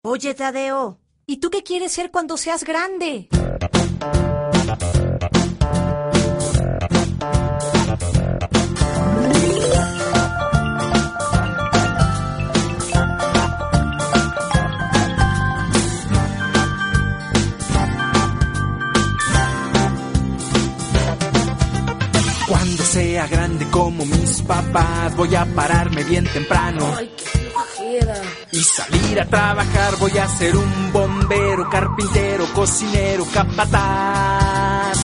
Oye, Tadeo, ¿y tú qué quieres ser cuando seas grande? Cuando sea grande como mis papás, voy a pararme bien temprano. Ay, qué flojera. Y salir a trabajar, voy a ser un bombero, carpintero, cocinero, capataz.